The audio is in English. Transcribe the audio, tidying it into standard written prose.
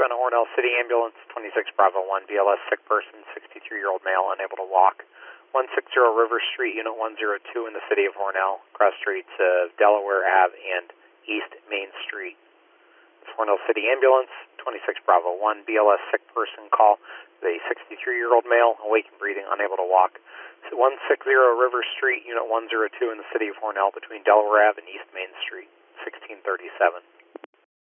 Brenda Hornell City Ambulance, 26 Bravo 1, BLS sick person, 63-year-old male, unable to walk. 160 River Street, Unit 102 in the city of Hornell, cross streets of Delaware Ave and East Main Street. Hornell City Ambulance, 26 Bravo 1, BLS sick person call. A 63-year-old male, awake and breathing, unable to walk. 160 River Street, Unit 102 in the city of Hornell, between Delaware Ave and East Main Street, 1637.